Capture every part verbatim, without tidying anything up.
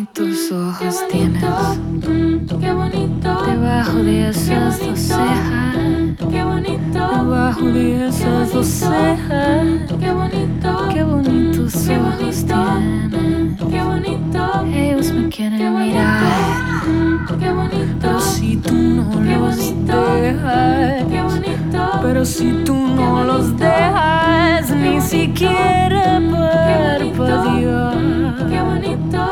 bonitos ojos tienes. Qué bonito. Debajo de esas dos cejas. Qué bonito. Debajo de esas dos cejas. Qué bonito. Qué bonitos ojos tienes. Qué bonito. Ellos me quieren mirar. Qué bonito. Pero si tú no los dejas. Qué bonito. Pero si tú no los dejas, ni siquiera parpadear. Qué bonito.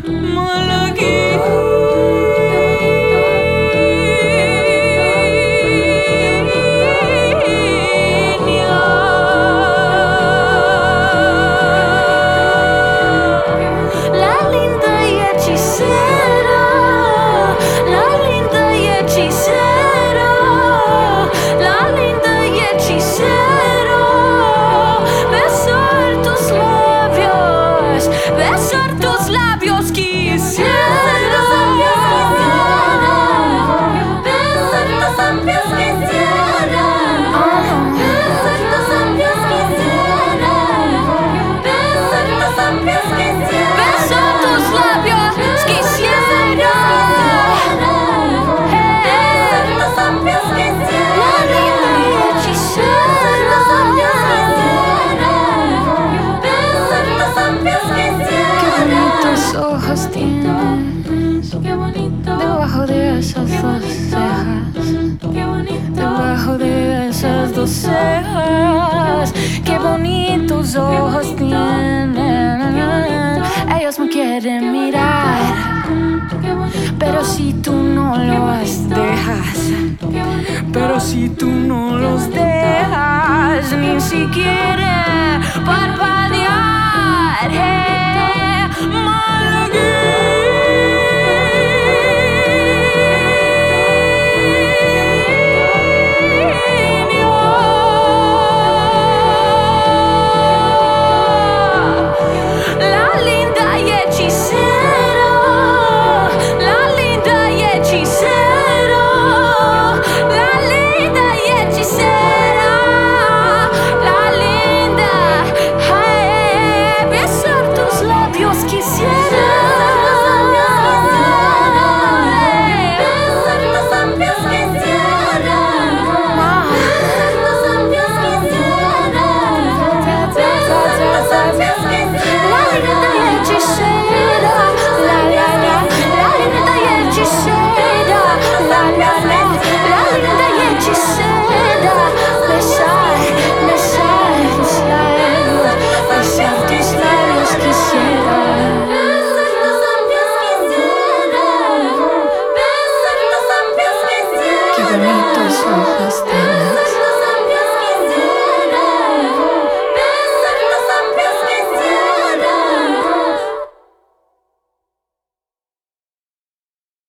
Ojos tienes. Qué bonito. Debajo de esas dos cejas. Qué bonito. Debajo de esas dos cejas. Qué bonitos ojos tienen. Ellos me quieren mirar. Pero si tú no los dejas. Pero si tú no los dejas, ni siquiera parpadear.